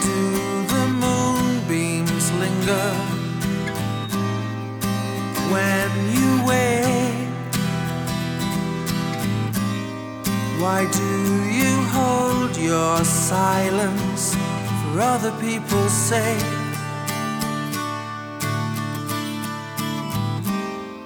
do the moonbeams linger when you wake? Why do you hold your silence for other people's sake?